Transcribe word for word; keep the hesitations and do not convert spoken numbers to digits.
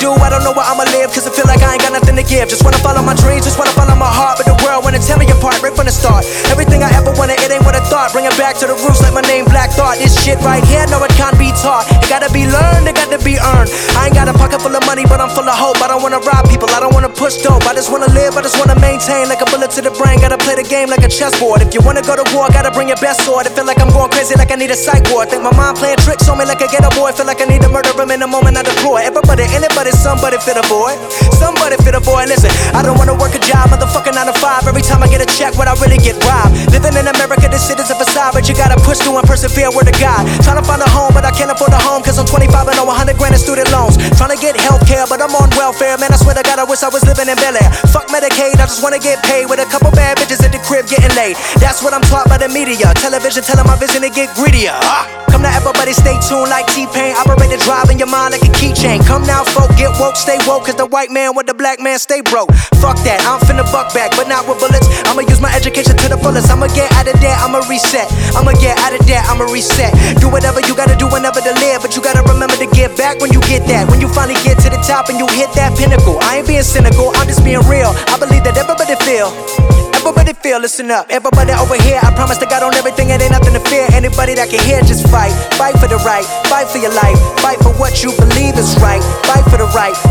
do, I don't know where I'ma live, cause I feel like I ain't got nothing to give. Just wanna follow my dreams, just wanna follow my heart, but the world wanna tear me apart right from the start. Everything I ever wanted, it ain't what I thought. Bring it back to the roots like my name Black Thought. This shit right here, no, it can't be taught. It gotta be learned, it gotta be earned. I ain't got a pocket full of money, but I'm full of hope. I don't wanna rob people, I don't wanna push dope. I just wanna live, I just wanna maintain. Like a bullet to the brain, gotta play the game like a chessboard. If you wanna go to war, gotta bring your best sword. I feel like I'm going crazy, like I need a psych ward. Think my mind playing tricks on me like a ghetto boy. Feel like I need to murder him in the moment I deploy. Everybody, anybody, somebody fit a boy. Somebody fit a boy. Listen, I don't wanna work a job, motherfucking nine to five. Every time I get a check, what I really get robbed. Living in America, this shit is a facade, but you gotta push through and persevere, word to God. Trying to find a home, but I can't afford a home, cause I'm twenty-five and owe a hundred grand in student loans. Trying to get healthcare, but I'm on welfare. Man, I swear to God, I wish I was living in Bel Air. Fuck Medicaid, I just wanna get paid with a couple bad bitches at the crib getting laid. That's what I'm taught by the media. Television telling my vision to get greedier. Ah. Come now, everybody stay tuned like T-Pain. Operate the drive in your mind like a keychain. Come now, folk, get woke, stay woke, cause the white man with the black man stay broke. Fuck that, I'm finna buck back, but not with bullets. I'ma use my education to the fullest. I'ma get out of there, I'ma reset. I'ma get out of there, I'ma reset. Do whatever you gotta do whenever to live, but you gotta remember to give back when you get that. When you finally get to the top and you hit that pinnacle. I ain't being cynical, I'm just being real. I believe that everybody feel. Everybody feel, listen up. Everybody over here, I promise to God on everything, it ain't nothing to fear. Anybody that can hear, just fight. Fight for the right, fight for your life. Fight for what you believe is right. Fight for the right,